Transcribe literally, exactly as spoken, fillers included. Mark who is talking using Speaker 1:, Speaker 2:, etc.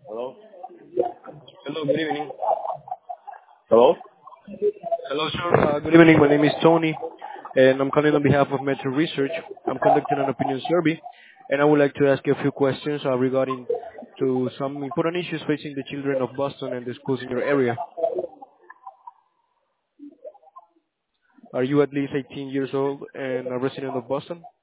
Speaker 1: Hello?
Speaker 2: Hello, good evening.
Speaker 1: Hello?
Speaker 2: Hello, sir. Uh, good evening. My name is Tony, and I'm calling on behalf of Metro Research. I'm conducting an opinion survey, and I would like to ask you a few questions uh, regarding to some important issues facing the children of Boston and the schools in your area. Are you at least eighteen years old and a resident of Boston?